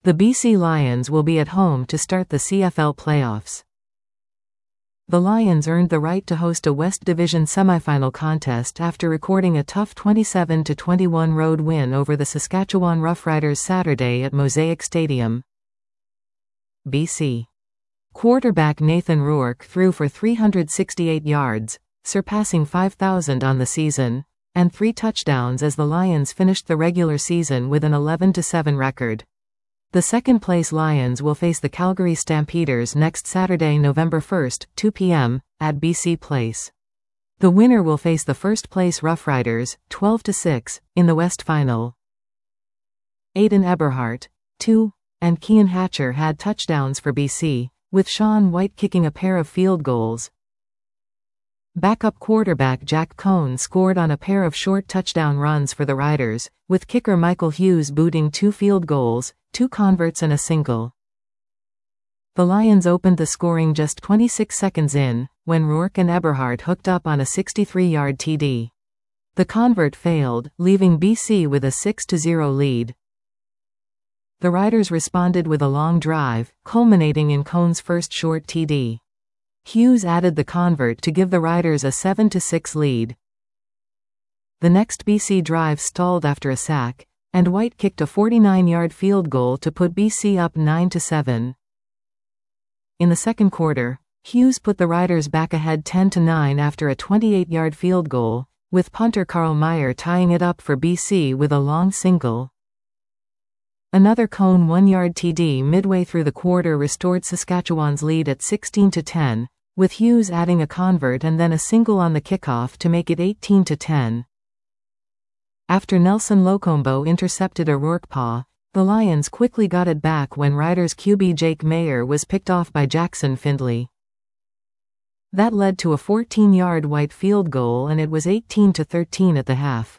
The BC Lions will be at home to start the CFL playoffs. The Lions earned the right to host a West Division semifinal contest after recording a tough 27-21 road win over the Saskatchewan Roughriders Saturday at Mosaic Stadium. BC quarterback Nathan Rourke threw for 368 yards, surpassing 5,000 on the season, and 3 touchdowns as the Lions finished the regular season with an 11-7 record. The second-place Lions will face the Calgary Stampeders next Saturday, November 1, 2 p.m., at BC Place. The winner will face the first-place Roughriders, 12-6, in the West Final. Aiden Eberhardt, 2, and Kean Hatcher had touchdowns for BC, with Sean White kicking a pair of field goals. Backup quarterback Jack Cohn scored on a pair of short touchdown runs for the Riders, with kicker Michael Hughes booting 2 field goals, 2 converts and a single. The Lions opened the scoring just 26 seconds in, when Rourke and Eberhardt hooked up on a 63-yard TD. The convert failed, leaving BC with a 6-0 lead. The Riders responded with a long drive, culminating in Cohn's first short TD. Hughes added the convert to give the Riders a 7-6 lead. The next BC drive stalled after a sack, and White kicked a 49-yard field goal to put BC up 9-7. In the second quarter, Hughes put the Riders back ahead 10-9 after a 28-yard field goal, with punter Carl Meyer tying it up for BC with a long single. Another Cohn 1-yard TD midway through the quarter restored Saskatchewan's lead at 16-10, with Hughes adding a convert and then a single on the kickoff to make it 18-10. After Nelson Locombo intercepted a Rourke paw, the Lions quickly got it back when Riders QB Jake Mayer was picked off by Jackson Findley. That led to a 14-yard White field goal, and it was 18-13 at the half.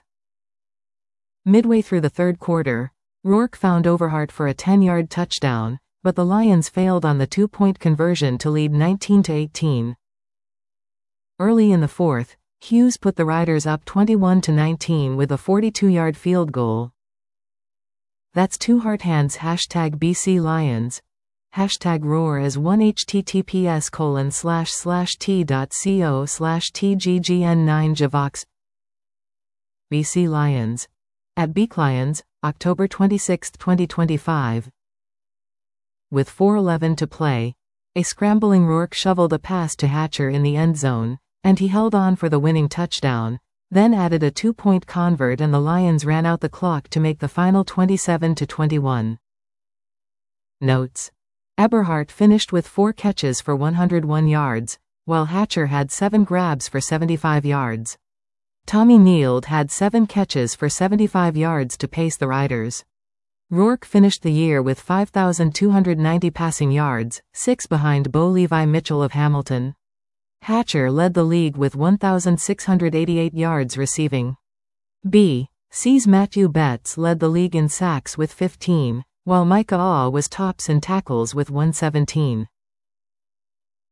Midway through the third quarter, Rourke found Overhart for a 10-yard touchdown, but the Lions failed on the 2-point conversion to lead 19-18. Early in the fourth, Hughes put the Riders up 21-19 with a 42-yard field goal. That's 2 heart hands #BC Lions. #roar as 1 https://t.co/tggn9javox. BC Lions. At BC Lions, October 26, 2025. With 4:11 to play, a scrambling Rourke shoveled a pass to Hatcher in the end zone, and he held on for the winning touchdown, then added a 2-point convert and the Lions ran out the clock to make the final 27-21. Notes: Eberhardt finished with 4 catches for 101 yards, while Hatcher had 7 grabs for 75 yards. Tommy Neild had 7 catches for 75 yards to pace the Riders. Rourke finished the year with 5,290 passing yards, 6 behind Bo Levi Mitchell of Hamilton. Hatcher led the league with 1,688 yards receiving. BC's Matthew Betts led the league in sacks with 15, while Micah Awe was tops in tackles with 117.